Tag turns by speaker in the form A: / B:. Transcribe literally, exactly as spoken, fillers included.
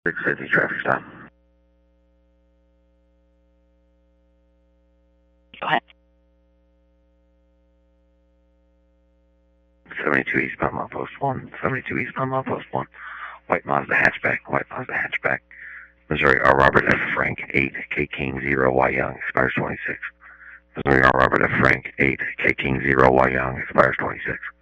A: City traffic stop.
B: Go ahead.
A: seventy-two eastbound Milepost one. seventy-two eastbound Milepost one. White Mazda hatchback. White Mazda hatchback. Missouri R. Robert F. Frank eight. K King zero Y Young. Expires twenty-six. Missouri R. Robert F. Frank eight. K King zero Y Young. Expires twenty-six.